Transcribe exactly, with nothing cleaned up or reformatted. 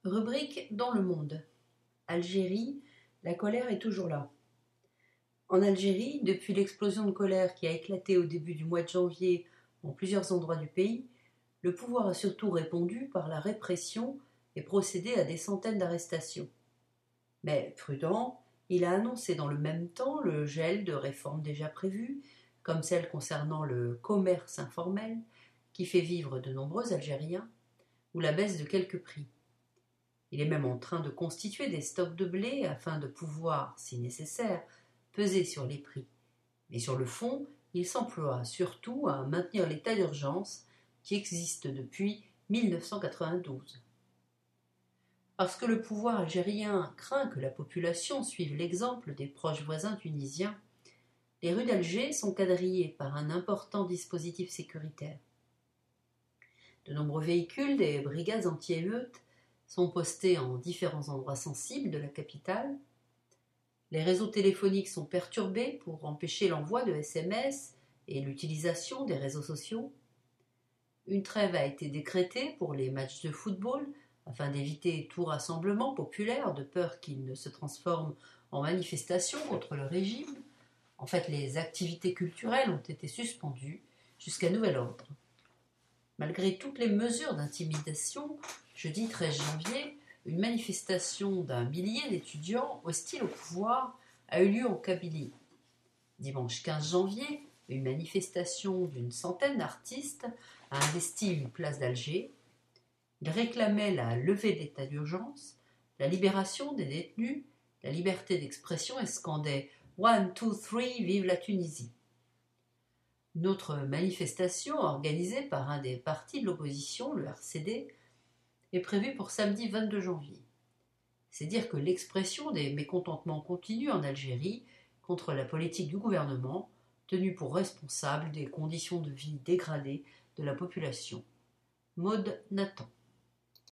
Rubrique dans le monde. Algérie, la colère est toujours là. En Algérie, depuis l'explosion de colère qui a éclaté au début du mois de janvier en plusieurs endroits du pays, le pouvoir a surtout répondu par la répression et procédé à des centaines d'arrestations. Mais prudent, il a annoncé dans le même temps le gel de réformes déjà prévues, comme celle concernant le commerce informel, qui fait vivre de nombreux Algériens, ou la baisse de quelques prix. Il est même en train de constituer des stocks de blé afin de pouvoir, si nécessaire, peser sur les prix. Mais sur le fond, il s'emploie surtout à maintenir l'état d'urgence qui existe depuis mille neuf cent quatre-vingt-douze. Parce que le pouvoir algérien craint que la population suive l'exemple des proches voisins tunisiens, les rues d'Alger sont quadrillées par un important dispositif sécuritaire. De nombreux véhicules des brigades anti-émeutes sont postés en différents endroits sensibles de la capitale. Les réseaux téléphoniques sont perturbés pour empêcher l'envoi de S M S et l'utilisation des réseaux sociaux. Une trêve a été décrétée pour les matchs de football afin d'éviter tout rassemblement populaire de peur qu'il ne se transforme en manifestation contre le régime. En fait, les activités culturelles ont été suspendues jusqu'à nouvel ordre. Malgré toutes les mesures d'intimidation, jeudi treize janvier, une manifestation d'un millier d'étudiants hostiles au pouvoir a eu lieu en Kabylie. Dimanche quinze janvier, une manifestation d'une centaine d'artistes a investi une place d'Alger. Ils réclamaient la levée de l'état d'urgence, la libération des détenus, la liberté d'expression et scandaient « One, two, three, vive la Tunisie ». Une autre manifestation, organisée par un des partis de l'opposition, le R C D, est prévue pour samedi vingt-deux janvier. C'est dire que l'expression des mécontentements continue en Algérie contre la politique du gouvernement, tenu pour responsable des conditions de vie dégradées de la population. Maud Nathan.